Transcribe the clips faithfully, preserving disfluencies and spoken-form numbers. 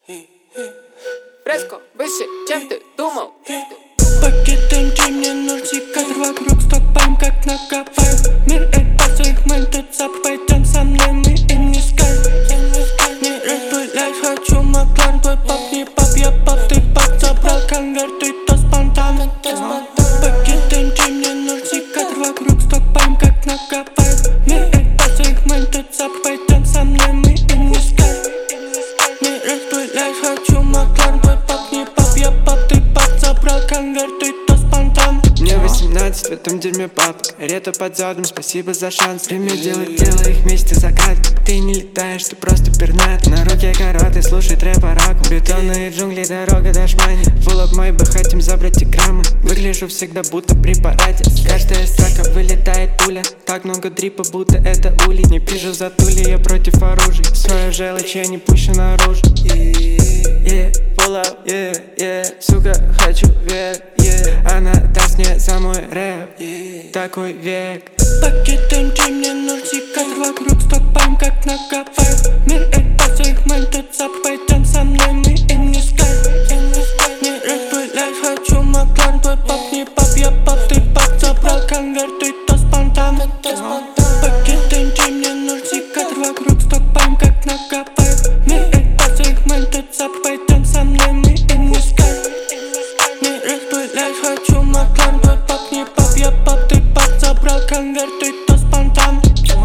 Фреско выше, чем ты думал. Пакет эм джи, мне нужен кадр вокруг, стопаем как на Гавайях. Мир это своих ментецов, пойдем со мной, мы им не скажем. Не распыляй, хочу маклан, твой пап не пап, я пап, ты пап. Забрал конверты, то спонтанно. Пакет эм джи, мне нужен кадр вокруг, стопаем как на Гавайях. Мир это своих ментецов, пойдем со мной, мы им не скажем. Не распыляй, хочу маклан, твой пап не пап, я пап, ты пап. Забрал конверты, то спонтанно. Мне восемнадцать, в этом дерьме папа. Карета под задом, спасибо за шанс. Время делать дело, их вместе закат. Ты не летаешь, ты просто пернат. На руке короты, слушай трэп раку. Бетонные джунгли, дорога до шмани. Фулл мой бы хотим забрать и граммы. Выгляжу всегда будто при параде. Каждая строка вылетает пуля. Так много дрипа, будто это улей. Не пижу за тули, я против оружия. Свою желчь я не пущу наружу. Yeah, pull up, yeah, yeah. Сука, хочу век, yeah. Она даст мне за мой рэп, yeah. Такой век. Пакет эм джи, мне нужен кадр вокруг, стопаем как на Гавайях. Мир это своих ментецов, пойдем со мной, мы им не скажем. Не распыляй, хочу маклан, твой пап не пап, я пап, ты пап. Забрал конверты, то спонтанно. Пакет эм джи, мне нужен кадр вокруг, стопаем как на Гавайях. Мир это своих ментецов, пойдем со мной, мы им не скажем. Не распыляй, хочу маклан, твой пап не пап, я пап, ты пап. Забрал конверты, то спонтанно.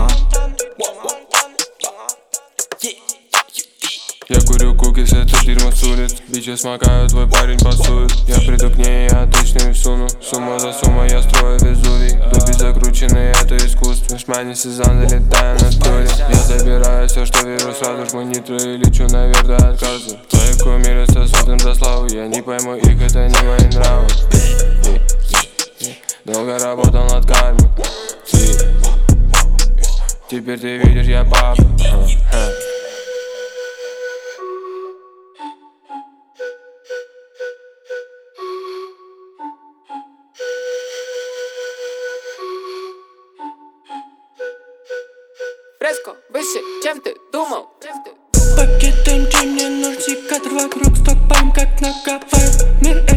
Я курю кукис, это дерьмо с улиц. Бичи смакаю, твой парень пасует. Я приду к ней, я точно и всуну. Сумма за суммой, я строю Везувий. Дуби закрученный, это искусство. Шмани сезон, залетаю на туре. Я забираю все, что вижу, сразу жму нитро и лечу наверх до отказа. Твои кумиры сосудим за славу. Я не пойму их, это не мои нравы. Долго работал над кармой. Теперь ты видишь, я папа. Фреско выше, чем ты думал. Пакет эм джи, мне нужен кадр вокруг, стопаем как на Гавайях. Мир